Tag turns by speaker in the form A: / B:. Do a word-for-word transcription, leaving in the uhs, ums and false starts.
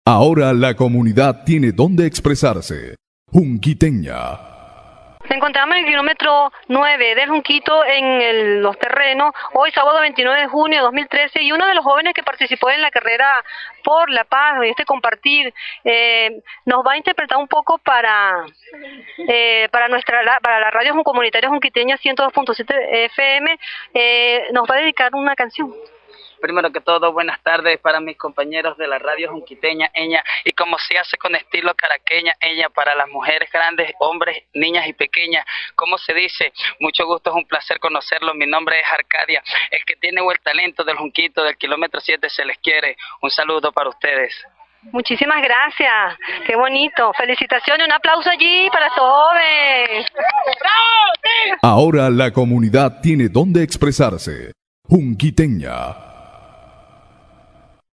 A: Ahora la comunidad tiene donde expresarse. Junquiteña.
B: Nos encontramos en el kilómetro nueve del Junquito, en el- los terrenos, hoy sábado veintinueve de junio de dos mil trece, y uno de los jóvenes que participó en la carrera por la paz, en este compartir, eh, nos va a interpretar un poco para, eh, para, nuestra, la- para la radio comunitaria junquiteña ciento dos punto siete F M, eh, nos va a dedicar una canción.
C: Primero que todo, buenas tardes para mis compañeros de la radio junquiteña, ella, y como se hace con estilo caraqueña, ella, para las mujeres grandes, hombres, niñas y pequeñas, como se dice, mucho gusto, es un placer conocerlo, mi nombre es Arcadia, el que tiene el talento del Junquito, del kilómetro siete, se les quiere, un saludo para ustedes.
B: Muchísimas gracias, qué bonito, felicitaciones, un aplauso allí para estos jóvenes.
A: Ahora la comunidad tiene donde expresarse. Junquiteña.